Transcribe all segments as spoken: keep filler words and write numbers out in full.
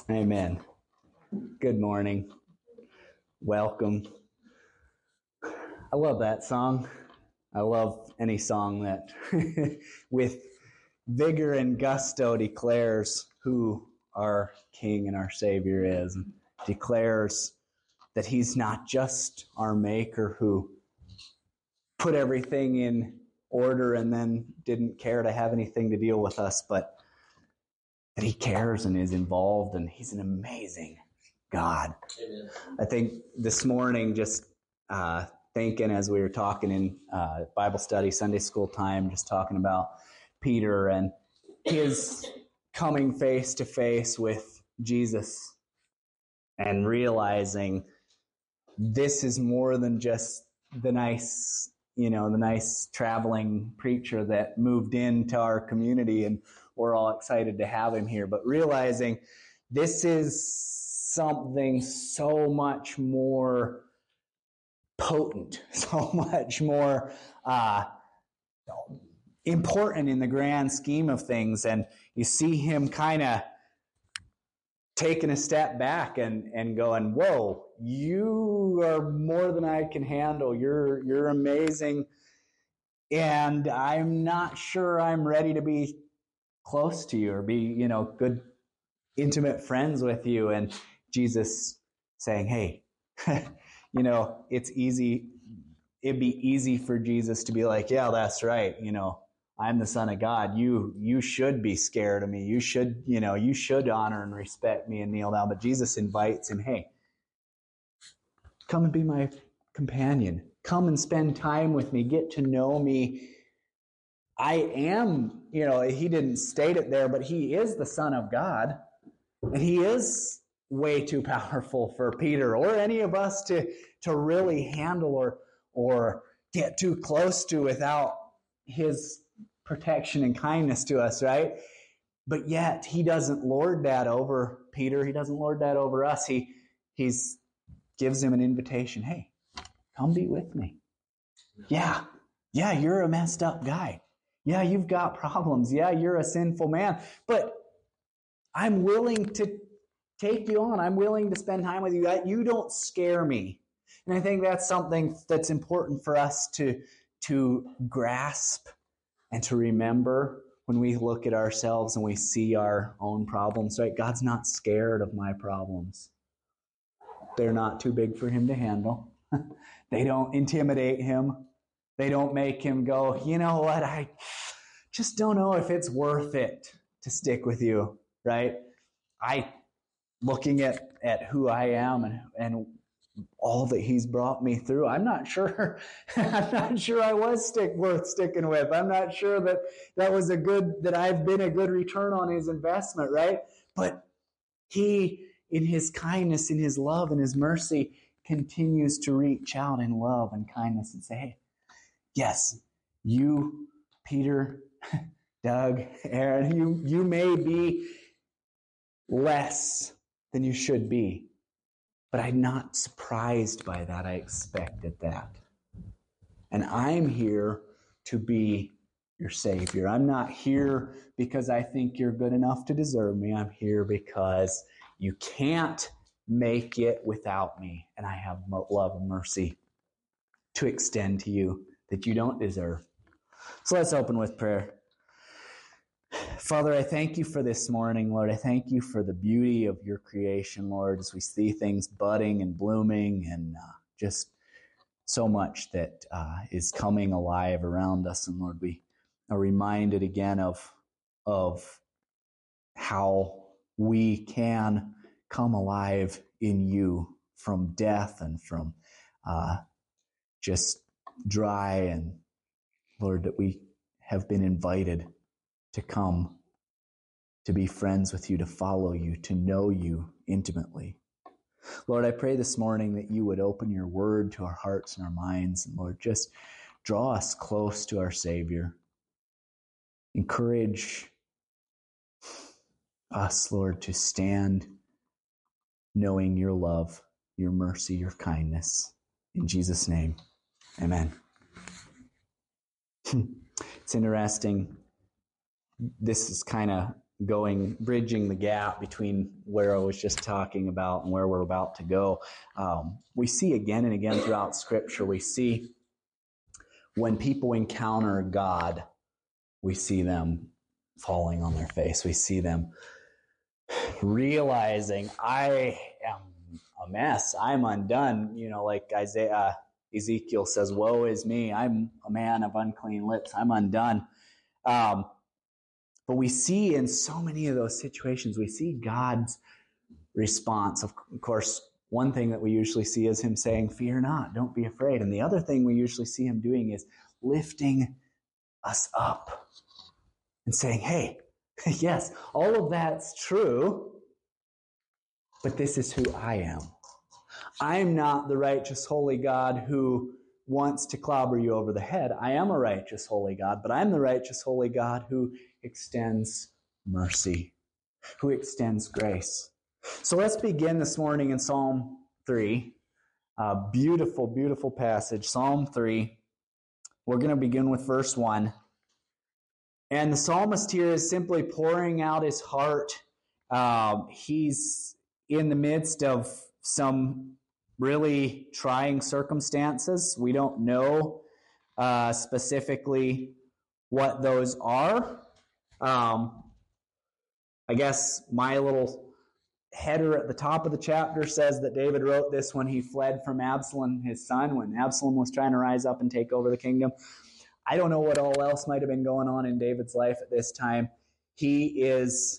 Amen. Good morning. Welcome. I love that song. I love any song that with vigor and gusto declares who our King and our Savior is, and declares that He's not just our Maker who put everything in order and then didn't care to have anything to deal with us, but that He cares and is involved, and He's an amazing God. Amen. I think this morning, just uh, thinking as we were talking in uh, Bible study, Sunday school time, just talking about Peter and his coming face to face with Jesus and realizing this is more than just the nice, you know, the nice traveling preacher that moved into our community and we're all excited to have him here, but realizing this is something so much more potent, so much more uh, important in the grand scheme of things. And you see him kind of taking a step back and, and going, whoa, you are more than I can handle. You're, you're amazing. And I'm not sure I'm ready to be close to you or be, you know, good, intimate friends with you. And Jesus saying, hey, you know, it's easy. It'd be easy for Jesus to be like, yeah, that's right. You know, I'm the Son of God. You, you should be scared of me. You should, you know, you should honor and respect me and kneel down. But Jesus invites him, hey, come and be my companion. Come and spend time with me. Get to know me. I am, you know, he didn't state it there, but he is the Son of God. And he is way too powerful for Peter or any of us to, to really handle or, or get too close to without his protection and kindness to us, right? But yet he doesn't lord that over Peter. He doesn't lord that over us. He he's gives him an invitation. Hey, come be with me. Yeah, yeah, you're a messed up guy. Yeah, you've got problems. Yeah, you're a sinful man. But I'm willing to take you on. I'm willing to spend time with you. You don't scare me. And I think that's something that's important for us to, to grasp and to remember when we look at ourselves and we see our own problems, right? God's not scared of my problems. They're not too big for him to handle. They don't intimidate him. They don't make him go, you know what, I just don't know if it's worth it to stick with you, right? I, looking at, at who I am and, and all that he's brought me through, I'm not sure, I'm not sure I was stick, worth sticking with. I'm not sure that that was a good, that I've been a good return on his investment, right? But he, in his kindness, in his love, and his mercy, continues to reach out in love and kindness and say, hey, yes, you, Peter, Doug, Aaron, you, you may be less than you should be, but I'm not surprised by that. I expected that. And I'm here to be your Savior. I'm not here because I think you're good enough to deserve me. I'm here because you can't make it without me, and I have love and mercy to extend to you that you don't deserve. So let's open with prayer. Father, I thank you for this morning, Lord. I thank you for the beauty of your creation, Lord, as we see things budding and blooming and uh, just so much that uh, is coming alive around us. And Lord, we are reminded again of, of how we can come alive in you from death and from uh, just dry, and Lord, that we have been invited to come, to be friends with you, to follow you, to know you intimately. Lord, I pray this morning that you would open your word to our hearts and our minds, and Lord, just draw us close to our Savior. Encourage us, Lord, to stand knowing your love, your mercy, your kindness. In Jesus' name, amen. It's interesting. This is kind of going, bridging the gap between where I was just talking about and where we're about to go. Um, we see again and again throughout Scripture, we see when people encounter God, we see them falling on their face. We see them realizing, I am a mess. I'm undone. You know, like Isaiah, uh, Ezekiel says, woe is me. I'm a man of unclean lips. I'm undone. Um, but we see in so many of those situations, we see God's response. Of course, one thing that we usually see is him saying, fear not, don't be afraid. And the other thing we usually see him doing is lifting us up and saying, hey, yes, all of that's true, but this is who I am. I'm not the righteous, holy God who wants to clobber you over the head. I am a righteous, holy God, but I'm the righteous, holy God who extends mercy, who extends grace. So let's begin this morning in Psalm three. A beautiful, beautiful passage, Psalm three. We're going to begin with verse one. And the psalmist here is simply pouring out his heart. Um, he's in the midst of some really trying circumstances. We don't know uh, specifically what those are. Um, I guess my little header at the top of the chapter says that David wrote this when he fled from Absalom, his son, when Absalom was trying to rise up and take over the kingdom. I don't know what all else might have been going on in David's life at this time. He is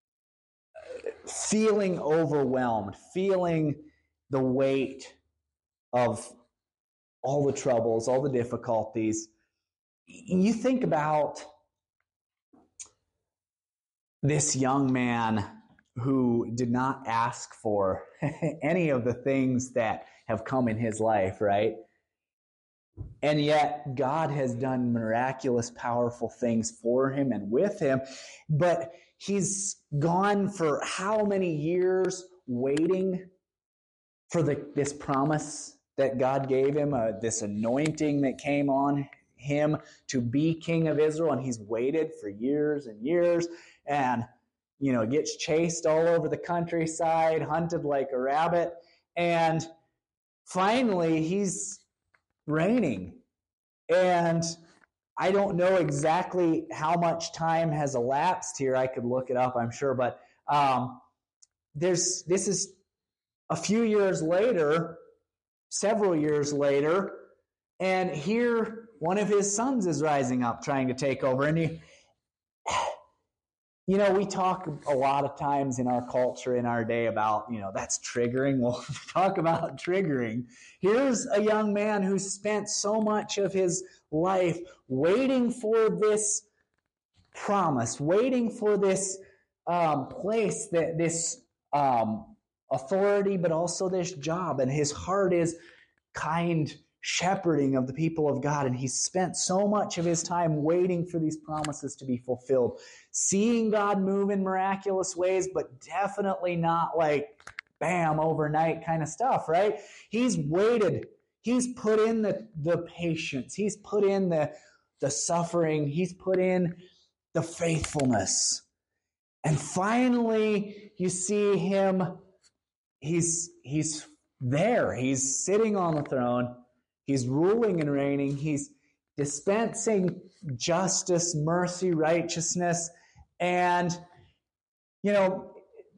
feeling overwhelmed, feeling the weight of all the troubles, all the difficulties. You think about this young man who did not ask for any of the things that have come in his life, right? And yet God has done miraculous, powerful things for him and with him. But he's gone for how many years waiting for the, this promise that God gave him, uh, this anointing that came on him to be king of Israel. And he's waited for years and years and, you know, gets chased all over the countryside, hunted like a rabbit. And finally, he's reigning. And I don't know exactly how much time has elapsed here. I could look it up, I'm sure. But um, there's this is a few years later, several years later, and here one of his sons is rising up trying to take over. And he, you know, we talk a lot of times in our culture, in our day, about, you know, that's triggering. We'll talk about triggering. Here's a young man who spent so much of his life waiting for this promise, waiting for this um, place, that this um, authority, but also this job. And his heart is kind shepherding of the people of God. And he spent so much of his time waiting for these promises to be fulfilled, seeing God move in miraculous ways, but definitely not like, bam, overnight kind of stuff, right? He's waited. He's put in the, the patience. He's put in the, the suffering. He's put in the faithfulness. And finally, you see him, he's, he's there. He's sitting on the throne. He's ruling and reigning. He's dispensing justice, mercy, righteousness. And, you know,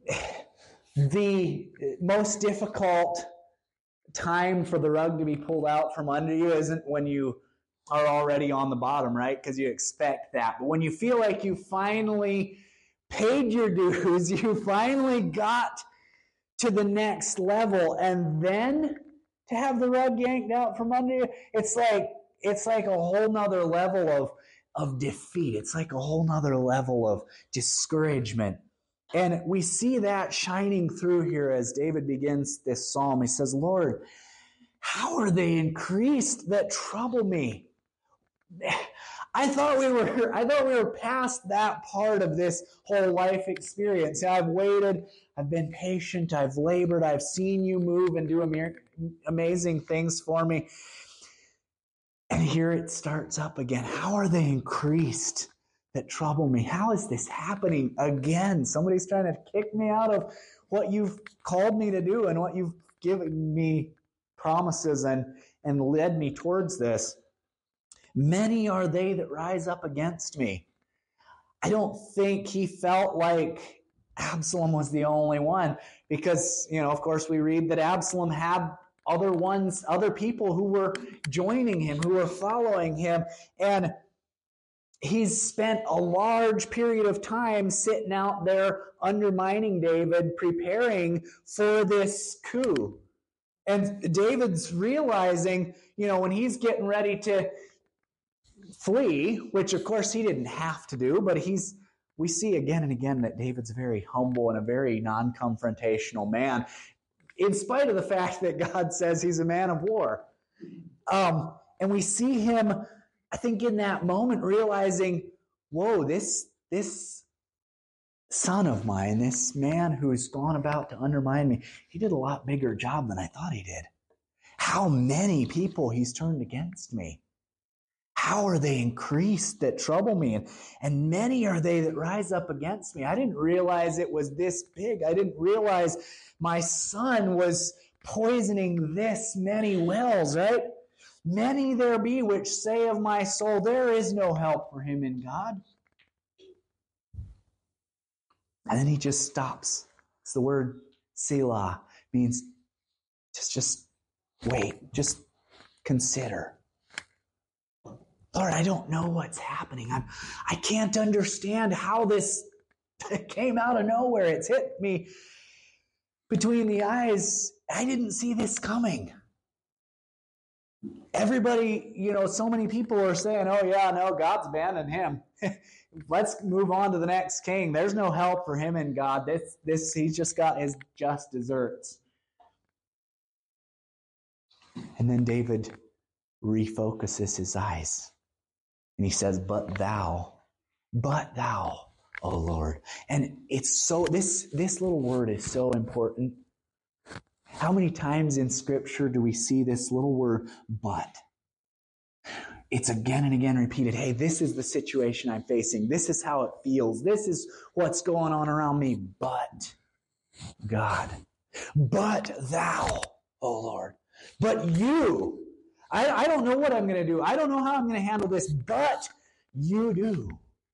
the most difficult time for the rug to be pulled out from under you isn't when you are already on the bottom, right? Because you expect that. But when you feel like you finally paid your dues, you finally got to the next level, and then to have the rug yanked out from under you, it's like it's like a whole nother level of, of defeat. It's like a whole nother level of discouragement. And we see that shining through here as David begins this psalm. He says, Lord, how are they increased that trouble me? I thought we were I thought we were past that part of this whole life experience. I've waited, I've been patient, I've labored, I've seen you move and do amazing things for me. And here it starts up again. How are they increased that trouble me. How is this happening again? Somebody's trying to kick me out of what you've called me to do and what you've given me promises and, and led me towards this. Many are they that rise up against me. I don't think he felt like Absalom was the only one because, you know, of course we read that Absalom had other ones, other people who were joining him, who were following him. And he's spent a large period of time sitting out there undermining David, preparing for this coup. And David's realizing, you know, when he's getting ready to flee, which of course he didn't have to do, but he's, we see again and again that David's very humble and a very non-confrontational man, in spite of the fact that God says he's a man of war. Um, and we see him, I think, in that moment realizing, whoa, this, this son of mine, this man who's gone about to undermine me, he did a lot bigger job than I thought he did. How many people he's turned against me. How are they increased that trouble me? And, and many are they that rise up against me. I didn't realize it was this big. I didn't realize my son was poisoning this many wells, right? Many there be which say of my soul, there is no help for him in God. And then he just stops. It's the word Selah. Means just, just wait. Just consider. Lord, I don't know what's happening. I'm, I can't understand how this came out of nowhere. It's hit me between the eyes. I didn't see this coming. Everybody, you know, so many people are saying, oh yeah, no, God's abandoned him. Let's move on to the next king. There's no help for him in God. This, this, he's just got his just deserts. And then David refocuses his eyes. And he says, but thou, but thou, O Lord. And it's so, this, this little word is so important. How many times in Scripture do we see this little word, but? It's again and again repeated. Hey, this is the situation I'm facing. This is how it feels. This is what's going on around me. But God, but thou, O Lord, but you, I, I don't know what I'm going to do. I don't know how I'm going to handle this, but you do.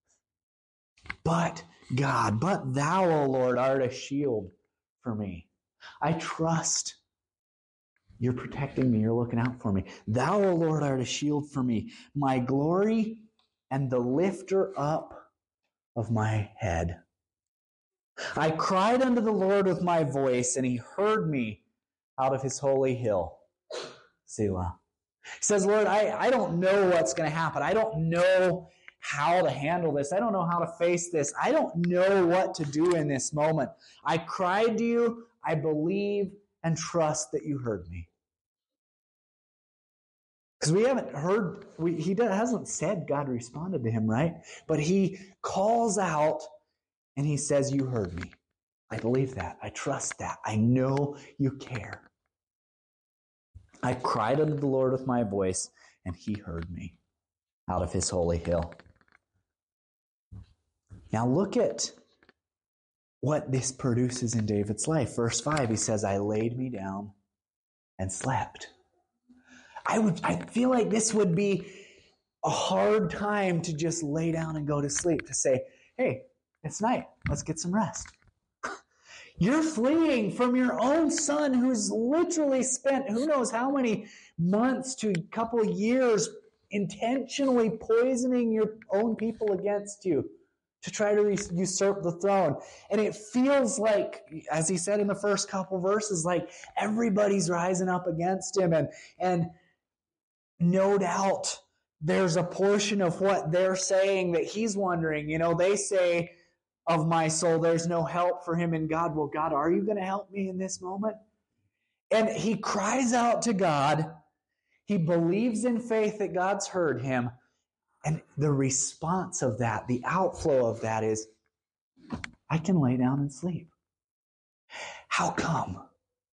But God, but thou, O Lord, art a shield for me. I trust you're protecting me. You're looking out for me. Thou, O Lord, art a shield for me, my glory and the lifter up of my head. I cried unto the Lord with my voice, and he heard me out of his holy hill. Selah. He says, Lord, I, I don't know what's going to happen. I don't know how to handle this. I don't know how to face this. I don't know what to do in this moment. I cried to you. I believe and trust that you heard me. Because we haven't heard, we, he hasn't said God responded to him, right? But he calls out and he says, you heard me. I believe that. I trust that. I know you care. I cried unto the Lord with my voice, and he heard me out of his holy hill. Now look at what this produces in David's life. Verse five, he says, I laid me down and slept. I would, I feel like this would be a hard time to just lay down and go to sleep, to say, hey, it's night, let's get some rest. You're fleeing from your own son who's literally spent who knows how many months to a couple of years intentionally poisoning your own people against you to try to usurp the throne. And it feels like, as he said in the first couple verses, like everybody's rising up against him. And, and no doubt there's a portion of what they're saying that he's wondering. You know, they say, of my soul, there's no help for him in God. Well, God, are you going to help me in this moment? And he cries out to God. He believes in faith that God's heard him. And the response of that, the outflow of that is, I can lay down and sleep. How come?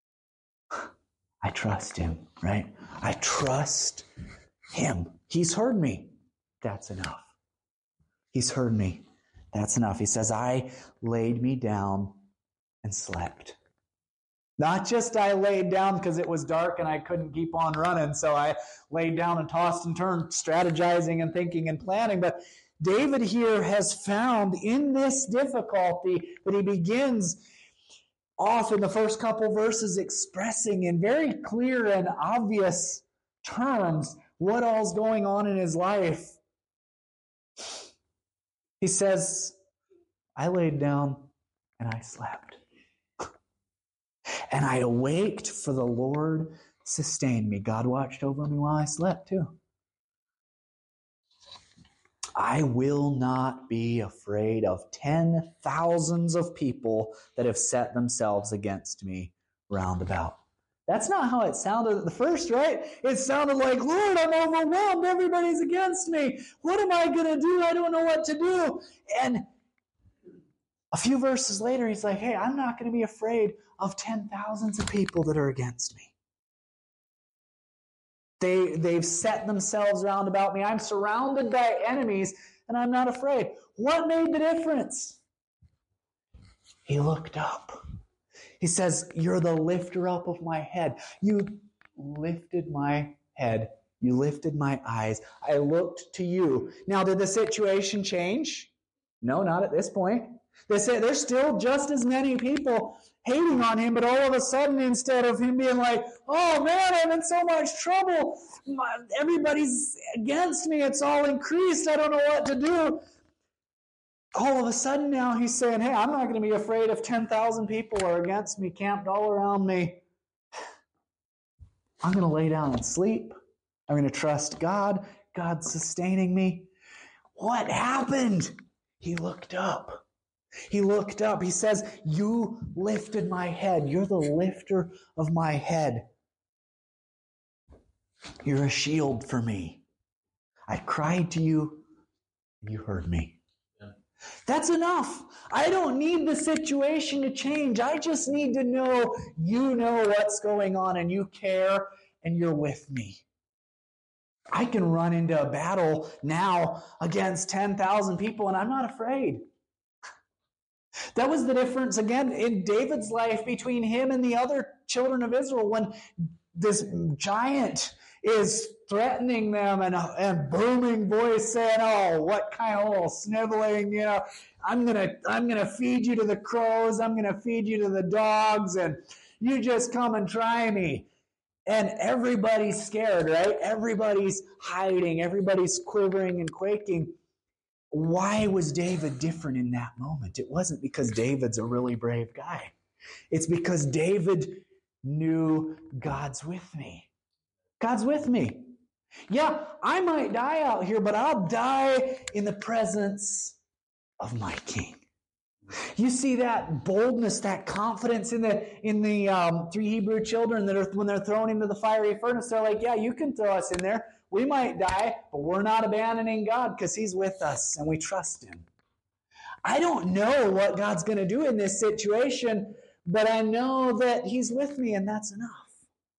I trust him, right? I trust him. He's heard me. That's enough. He's heard me. That's enough. He says, I laid me down and slept. Not just I laid down because it was dark and I couldn't keep on running, so I laid down and tossed and turned, strategizing and thinking and planning. But David here has found in this difficulty that he begins off in the first couple verses expressing in very clear and obvious terms what all's going on in his life. He says, I laid down and I slept. And I awaked, for the Lord sustained me. God watched over me while I slept too. I will not be afraid of ten thousands of people that have set themselves against me round about. That's not how it sounded at the first, right? It sounded like, Lord, I'm overwhelmed. Everybody's against me. What am I going to do? I don't know what to do. And a few verses later, he's like, hey, I'm not going to be afraid of ten thousands of people that are against me. They, they've set themselves round about me. I'm surrounded by enemies, and I'm not afraid. What made the difference? He looked up. He says, you're the lifter up of my head. You lifted my head. You lifted my eyes. I looked to you. Now, did the situation change? No, not at this point. They say there's still just as many people hating on him, but all of a sudden, instead of him being like, oh man, I'm in so much trouble, everybody's against me, it's all increased, I don't know what to do. All of a sudden now he's saying, hey, I'm not going to be afraid if ten thousand people are against me, camped all around me. I'm going to lay down and sleep. I'm going to trust God. God's sustaining me. What happened? He looked up. He looked up. He says, you lifted my head. You're the lifter of my head. You're a shield for me. I cried to you, and you heard me. Yeah. That's enough. I don't need the situation to change. I just need to know you know what's going on, and you care, and you're with me. I can run into a battle now against ten thousand people, and I'm not afraid. That was the difference, again, in David's life between him and the other children of Israel. When this giant is threatening them and a and booming voice saying, oh, what kind of little sniveling, you know, I'm going to I'm gonna feed you to the crows, I'm going to feed you to the dogs, and you just come and try me. And everybody's scared, right? Everybody's hiding, everybody's quivering and quaking. Why was David different in that moment? It wasn't because David's a really brave guy. It's because David knew God's with me. God's with me. Yeah, I might die out here, but I'll die in the presence of my King. You see that boldness, that confidence in the in the um, three Hebrew children that are when they're thrown into the fiery furnace. They're like, yeah, you can throw us in there. We might die, but we're not abandoning God because He's with us and we trust Him. I don't know what God's going to do in this situation, but I know that He's with me, and that's enough.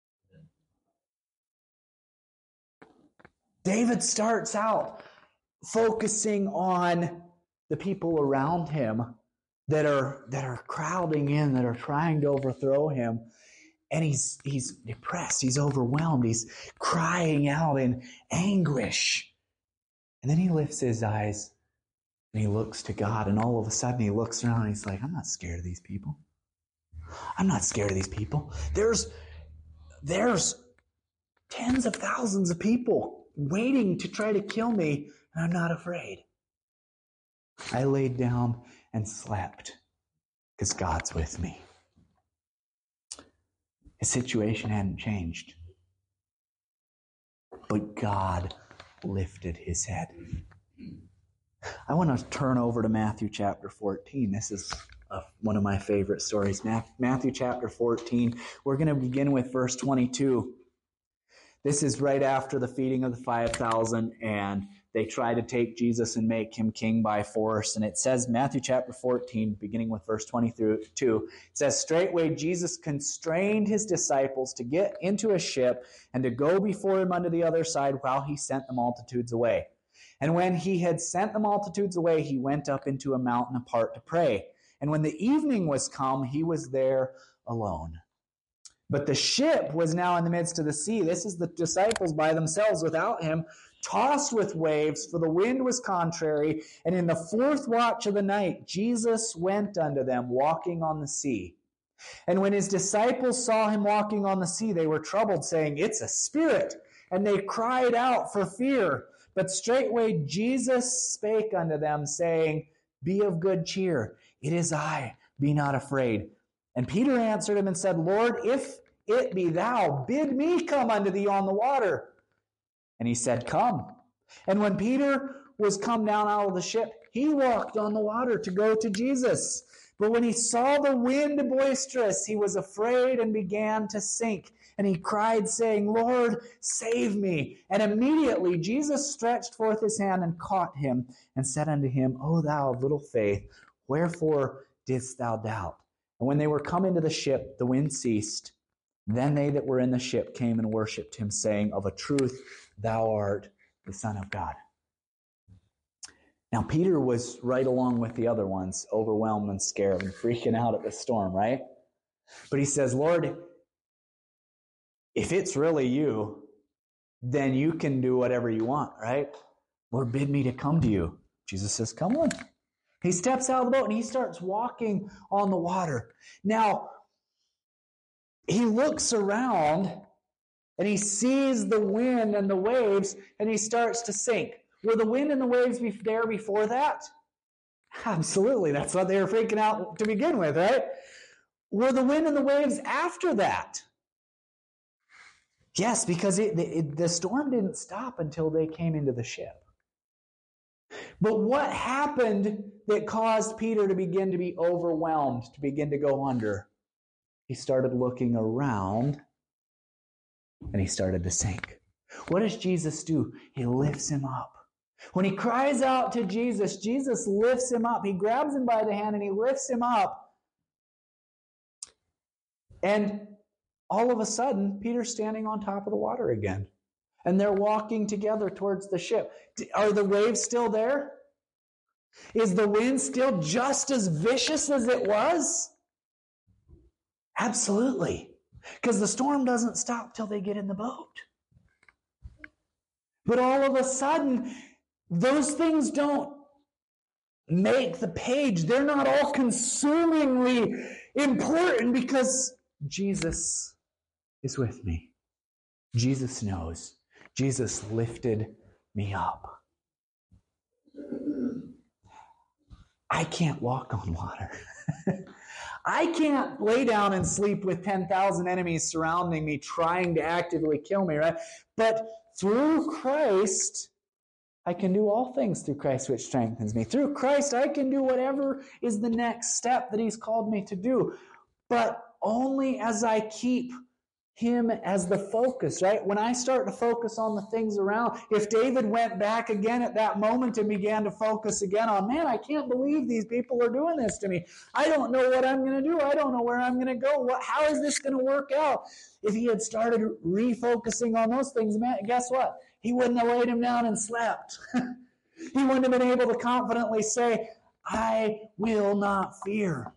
David starts out focusing on the people around him that are that are crowding in, that are trying to overthrow him. And he's he's depressed, he's overwhelmed, he's crying out in anguish. And then he lifts his eyes and he looks to God, and all of a sudden he looks around and he's like, I'm not scared of these people. I'm not scared of these people. There's there's tens of thousands of people waiting to try to kill me, and I'm not afraid. I laid down and slept because God's with me. His situation hadn't changed, but God lifted his head. I want to turn over to Matthew chapter fourteen. This is uh, one of my favorite stories. Matthew chapter fourteen. We're going to begin with verse twenty-two. This is right after the feeding of the five thousand, and they try to take Jesus and make him king by force. And it says, Matthew chapter fourteen, beginning with verse twenty-two, it says, straightway Jesus constrained his disciples to get into a ship and to go before him unto the other side while he sent the multitudes away. And when he had sent the multitudes away, he went up into a mountain apart to pray. And when the evening was come, he was there alone. But the ship was now in the midst of the sea. This is the disciples by themselves without him, tossed with waves, for the wind was contrary. And in the fourth watch of the night, Jesus went unto them, walking on the sea. And when his disciples saw him walking on the sea, they were troubled, saying, It's a spirit. And they cried out for fear. But straightway Jesus spake unto them, saying, Be of good cheer. It is I. Be not afraid. And Peter answered him and said, Lord, if it be thou, bid me come unto thee on the water. And he said, Come. And when Peter was come down out of the ship, he walked on the water to go to Jesus. But when he saw the wind boisterous, he was afraid and began to sink. And he cried, saying, Lord, save me. And immediately Jesus stretched forth his hand and caught him, and said unto him, O thou of little faith, wherefore didst thou doubt? And when they were come into the ship, the wind ceased. Then they that were in the ship came and worshipped him, saying, Of a truth, thou art the Son of God. Now, Peter was right along with the other ones, overwhelmed and scared and freaking out at the storm, right? But he says, Lord, if it's really you, then you can do whatever you want, right? Lord, bid me to come to you. Jesus says, come on. He steps out of the boat and he starts walking on the water. Now, he looks around and he sees the wind and the waves and he starts to sink. Were the wind and the waves there before that? Absolutely. That's what they were freaking out to begin with, right? Were the wind and the waves after that? Yes, because it, it, the storm didn't stop until they came into the ship. But what happened that caused Peter to begin to be overwhelmed, to begin to go under? He started looking around and he started to sink. What does Jesus do? He lifts him up. When he cries out to Jesus, Jesus lifts him up. He grabs him by the hand and he lifts him up. And all of a sudden, Peter's standing on top of the water again. And they're walking together towards the ship. Are the waves still there? Is the wind still just as vicious as it was? Absolutely. Because the storm doesn't stop till they get in the boat. But all of a sudden, those things don't make the page. They're not all consumingly important because Jesus is with me. Jesus knows. Jesus lifted me up. I can't walk on water. I can't lay down and sleep with ten thousand enemies surrounding me trying to actively kill me, right? But through Christ, I can do all things through Christ which strengthens me. Through Christ, I can do whatever is the next step that He's called me to do. But only as I keep Him as the focus, right? When I start to focus on the things around, if David went back again at that moment and began to focus again on, man, I can't believe these people are doing this to me. I don't know what I'm going to do. I don't know where I'm going to go. What, how is this going to work out? If he had started refocusing on those things, man, guess what? He wouldn't have laid him down and slept. He wouldn't have been able to confidently say, I will not fear.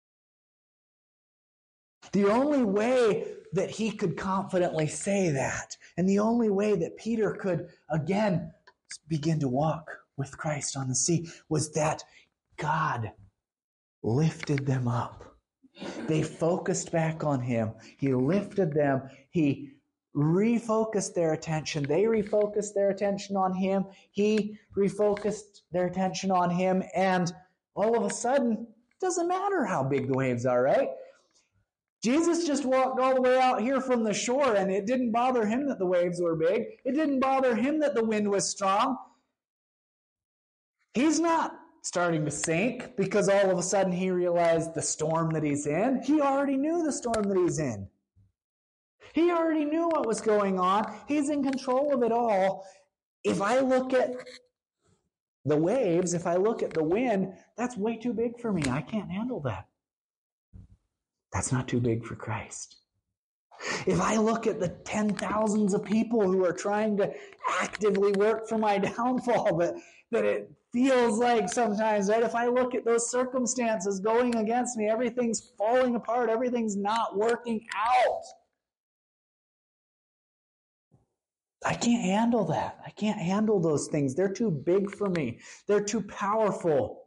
The only way that he could confidently say that, and the only way that Peter could, again, begin to walk with Christ on the sea, was that God lifted them up. They focused back on Him. He lifted them. He refocused their attention. They refocused their attention on Him. He refocused their attention on Him. And all of a sudden, it doesn't matter how big the waves are, right? Jesus just walked all the way out here from the shore, and it didn't bother Him that the waves were big. It didn't bother Him that the wind was strong. He's not starting to sink because all of a sudden he realized the storm that he's in. He already knew the storm that he's in. He already knew what was going on. He's in control of it all. If I look at the waves, if I look at the wind, that's way too big for me. I can't handle that. That's not too big for Christ. If I look at the ten thousands of people who are trying to actively work for my downfall, that, that it feels like sometimes, right? If I look at those circumstances going against me, everything's falling apart, everything's not working out. I can't handle that. I can't handle those things. They're too big for me. They're too powerful.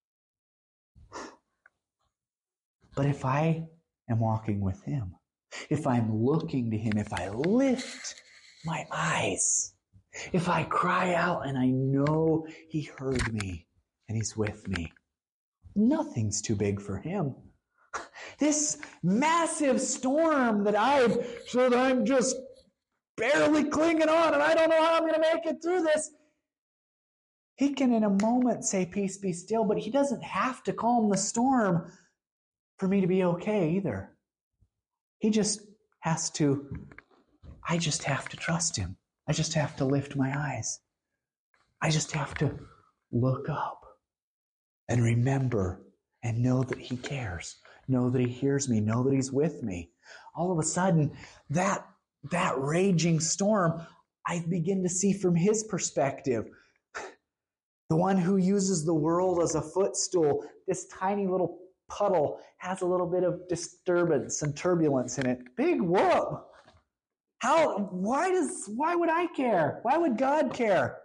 But if I am walking with Him, if I'm looking to Him, if I lift my eyes, if I cry out and I know He heard me and He's with me, nothing's too big for Him. This massive storm that I've said I'm just barely clinging on and I don't know how I'm going to make it through this. He can in a moment say, peace be still, but He doesn't have to calm the storm for me to be okay either. He just has to, I just have to trust Him. I just have to lift my eyes. I just have to look up and remember and know that He cares. Know that He hears me. Know that He's with me. All of a sudden, that, that raging storm, I begin to see from His perspective. The one who uses the world as a footstool, this tiny little puddle has a little bit of disturbance and turbulence in it. Big whoop! How, why does, why would I care? Why would God care?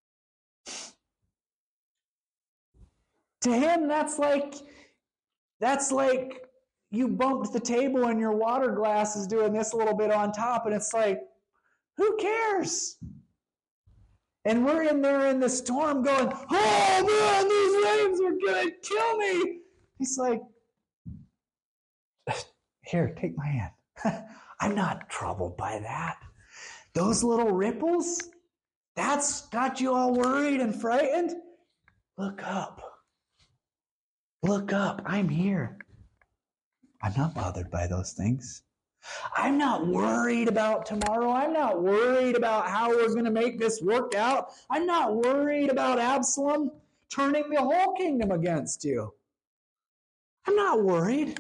To Him, that's like, that's like you bumped the table and your water glass is doing this a little bit on top, and it's like, who cares? And we're in there in the storm going, oh man, these rains are going to kill me. He's like, here, take my hand. I'm not troubled by that. Those little ripples, that's got you all worried and frightened. Look up. Look up. I'm here. I'm not bothered by those things. I'm not worried about tomorrow. I'm not worried about how we're going to make this work out. I'm not worried about Absalom turning the whole kingdom against you. I'm not worried.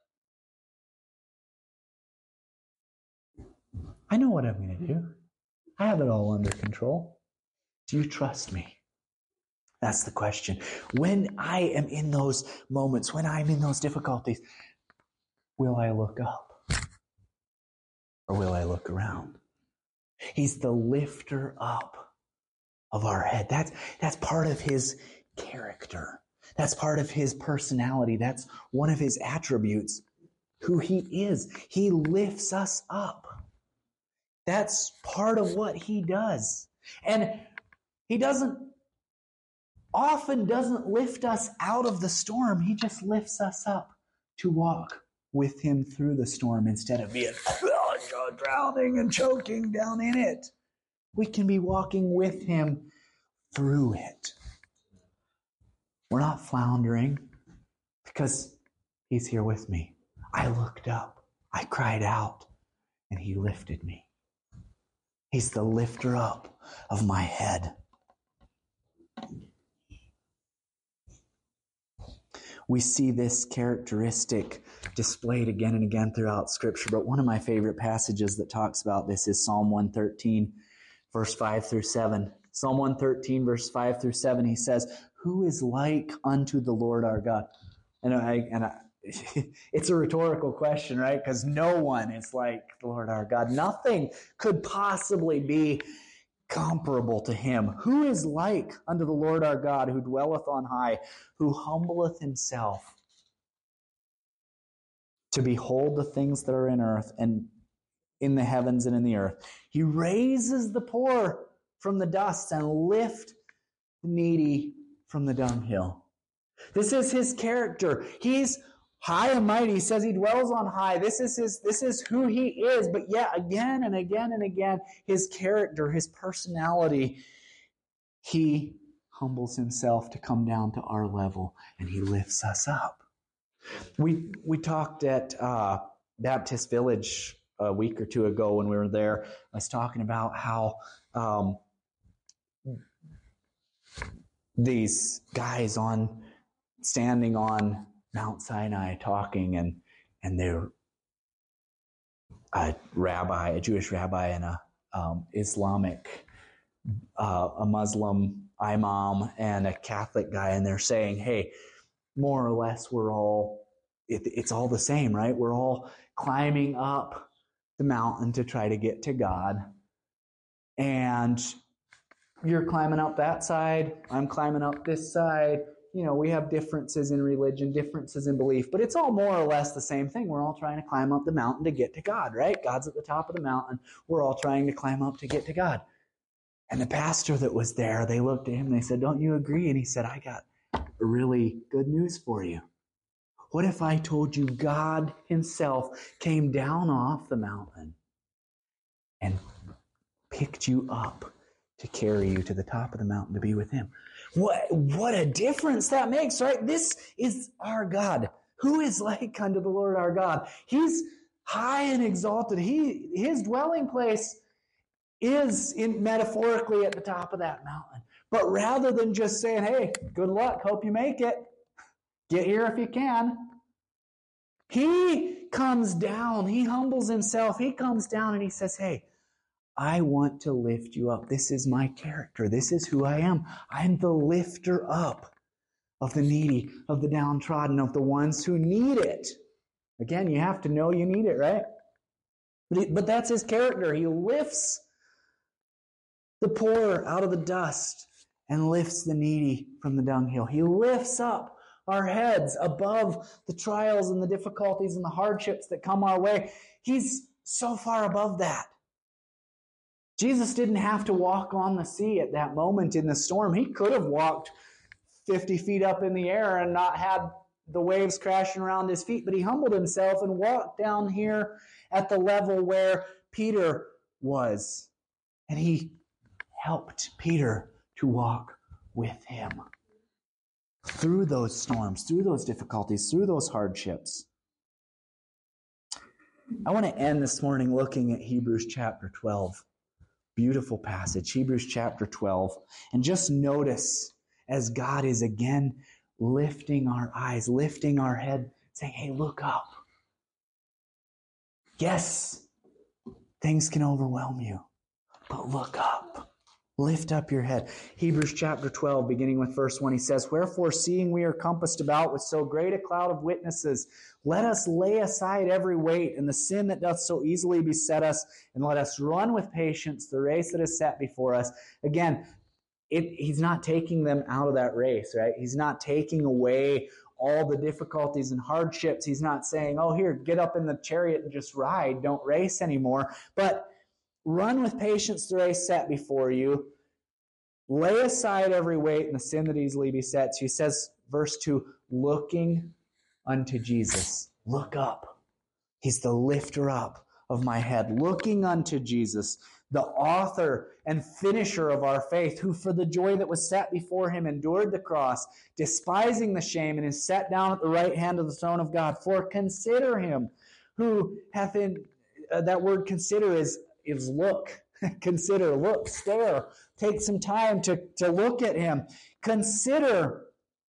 I know what I'm going to do. I have it all under control. Do you trust me? That's the question. When I am in those moments, when I'm in those difficulties, will I look up? Or will I look around? He's the lifter up of our head. That's, that's part of His character. That's part of His personality. That's one of His attributes, who He is. He lifts us up. That's part of what He does. And He doesn't, often doesn't lift us out of the storm. He just lifts us up to walk with Him through the storm instead of being drowning and choking down in it. We can be walking with Him through it. We're not floundering because He's here with me. I looked up. I cried out and He lifted me. He's the lifter up of my head. We see this characteristic displayed again and again throughout Scripture, but one of my favorite passages that talks about this is Psalm one thirteen, verse five through seven. Psalm one thirteen, verse five through seven, he says, "Who is like unto the Lord our God?" And I, and I, it's a rhetorical question, right? Because no one is like the Lord our God. Nothing could possibly be comparable to Him. Who is like unto the Lord our God, who dwelleth on high, who humbleth Himself to behold the things that are in earth and in the heavens and in the earth. He raises the poor from the dust and lift the needy from the dunghill. This is His character. He's high and mighty. He says He dwells on high. This is his, this is who He is. But yet again and again and again, His character, His personality, He humbles Himself to come down to our level and He lifts us up. We we talked at uh, Baptist Village a week or two ago when we were there. I was talking about how um, these guys on standing on Mount Sinai talking, and and they're a rabbi, a Jewish rabbi, and a um, Islamic, uh, a Muslim imam, and a Catholic guy, and they're saying, hey, more or less, we're all, it, it's all the same, right? We're all climbing up the mountain to try to get to God. And you're climbing up that side, I'm climbing up this side. You know, we have differences in religion, differences in belief, but it's all more or less the same thing. We're all trying to climb up the mountain to get to God, right? God's at the top of the mountain. We're all trying to climb up to get to God. And the pastor that was there, they looked at him and they said, don't you agree? And he said, I got really good news for you. What if I told you God himself came down off the mountain and picked you up to carry you to the top of the mountain to be with him? What, what a difference that makes, right? This is our God. Who is like unto the Lord our God? He's high and exalted. He, his dwelling place is in, metaphorically at the top of that mountain. But rather than just saying, hey, good luck, hope you make it, get here if you can, he comes down, he humbles himself, he comes down and he says, hey, I want to lift you up. This is my character. This is who I am. I'm the lifter up of the needy, of the downtrodden, of the ones who need it. Again, you have to know you need it, right? But, he, but that's his character. He lifts the poor out of the dust and lifts the needy from the dunghill. He lifts up our heads above the trials and the difficulties and the hardships that come our way. He's so far above that. Jesus didn't have to walk on the sea at that moment in the storm. He could have walked fifty feet up in the air and not had the waves crashing around his feet, but he humbled himself and walked down here at the level where Peter was. And he helped Peter to walk with him through those storms, through those difficulties, through those hardships. I want to end this morning looking at Hebrews chapter twelve. Beautiful passage, Hebrews chapter twelve. And just notice as God is again lifting our eyes, lifting our head, saying, hey, look up. Yes, things can overwhelm you, but look up. Lift up your head. Hebrews chapter twelve, beginning with verse one, he says, wherefore, seeing we are compassed about with so great a cloud of witnesses, let us lay aside every weight and the sin that doth so easily beset us, and let us run with patience the race that is set before us. Again, it, he's not taking them out of that race, right? He's not taking away all the difficulties and hardships. He's not saying, oh, here, get up in the chariot and just ride. Don't race anymore. But run with patience the race set before you. Lay aside every weight and the sin that easily besets you. He says, verse two, looking unto Jesus. Look up. He's the lifter up of my head. Looking unto Jesus, the author and finisher of our faith, who for the joy that was set before him endured the cross, despising the shame, and is set down at the right hand of the throne of God. For consider him who hath in, uh, that word consider is is look, consider, look, stare, take some time to, to look at him. Consider,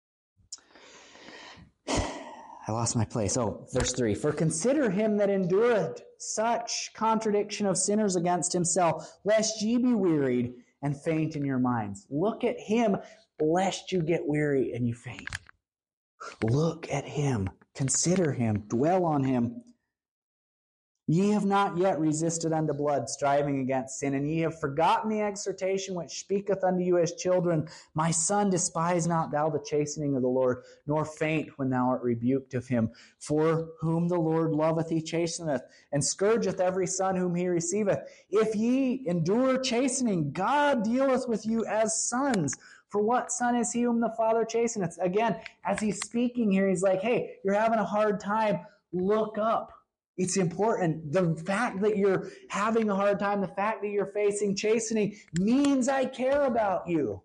I lost my place. Oh, verse three. For consider him that endureth such contradiction of sinners against himself, lest ye be wearied and faint in your minds. Look at him, lest you get weary and you faint. Look at him, consider him, dwell on him. Ye have not yet resisted unto blood, striving against sin, and ye have forgotten the exhortation which speaketh unto you as children. My son, despise not thou the chastening of the Lord, nor faint when thou art rebuked of him. For whom the Lord loveth, he chasteneth, and scourgeth every son whom he receiveth. If ye endure chastening, God dealeth with you as sons. For what son is he whom the Father chasteneth? Again, as he's speaking here, he's like, hey, you're having a hard time. Look up. It's important. The fact that you're having a hard time, the fact that you're facing chastening means I care about you.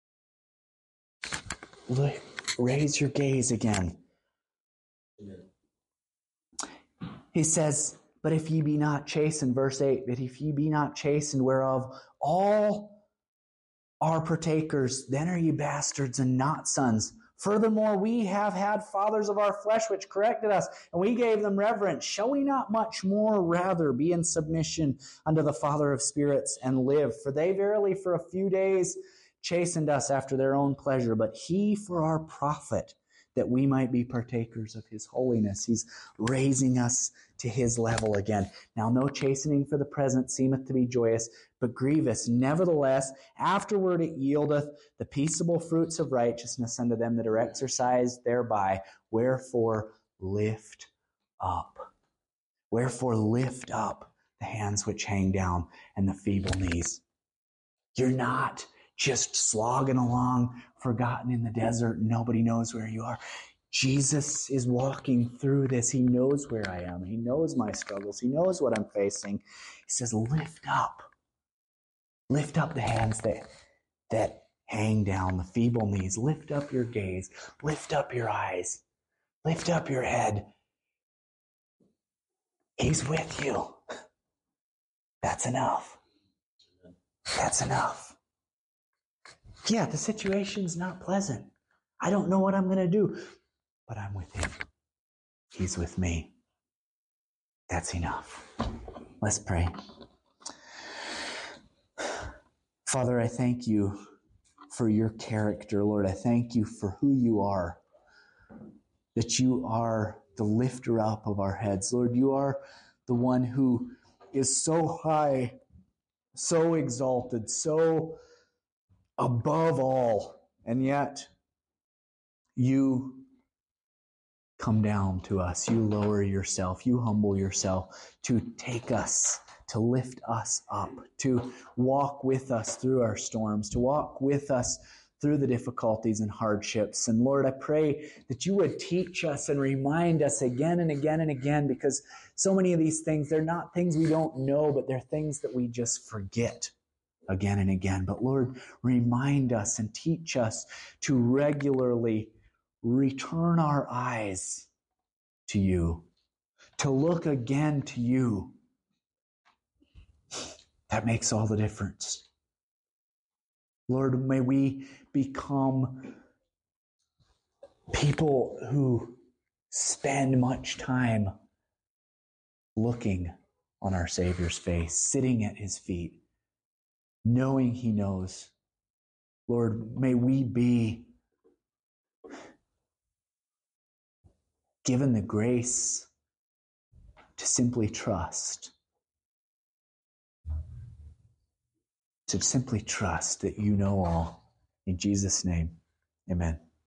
Look, raise your gaze again. He says, but if ye be not chastened, verse eight, but if ye be not chastened, whereof all are partakers, then are ye bastards and not sons. Furthermore, we have had fathers of our flesh which corrected us, and we gave them reverence. Shall we not much more rather be in submission unto the Father of spirits and live? For they verily for a few days chastened us after their own pleasure, but he for our profit, that we might be partakers of his holiness. He's raising us to his level again. Now no chastening for the present seemeth to be joyous, but grievous. Nevertheless, afterward it yieldeth the peaceable fruits of righteousness unto them that are exercised thereby. Wherefore lift up. Wherefore lift up the hands which hang down and the feeble knees. You're not just slogging along, forgotten in the desert. Nobody knows where you are. Jesus is walking through this. He knows where I am. He knows my struggles. He knows what I'm facing. He says, lift up. Lift up the hands that, that hang down, the feeble knees. Lift up your gaze. Lift up your eyes. Lift up your head. He's with you. That's enough. That's enough. Yeah, the situation's not pleasant. I don't know what I'm going to do, but I'm with him. He's with me. That's enough. Let's pray. Father, I thank you for your character, Lord. I thank you for who you are, that you are the lifter up of our heads. Lord, you are the one who is so high, so exalted, so above all, and yet you come down to us. You lower yourself. You humble yourself to take us, to lift us up, to walk with us through our storms, to walk with us through the difficulties and hardships. And Lord, I pray that you would teach us and remind us again and again and again, because so many of these things, they're not things we don't know, but they're things that we just forget again and again. But Lord, remind us and teach us to regularly return our eyes to you, to look again to you. That makes all the difference. Lord, may we become people who spend much time looking on our Savior's face, sitting at his feet, knowing he knows. Lord, may we be given the grace to simply trust, to simply trust that you know all. In Jesus' name, amen.